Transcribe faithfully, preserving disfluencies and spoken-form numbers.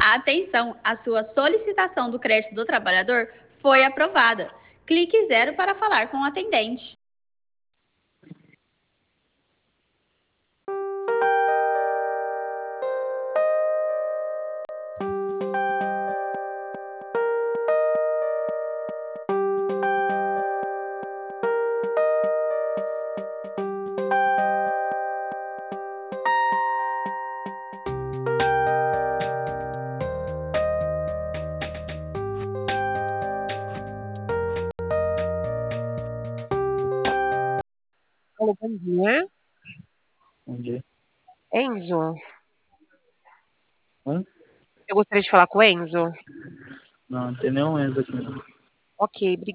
Atenção, a sua solicitação do crédito do trabalhador foi aprovada. Clique zero para falar com o atendente. Alô, bom dia. Bom dia. Enzo, Hã? eu gostaria de falar com o Enzo. Não, não tem nenhum Enzo aqui não. Ok,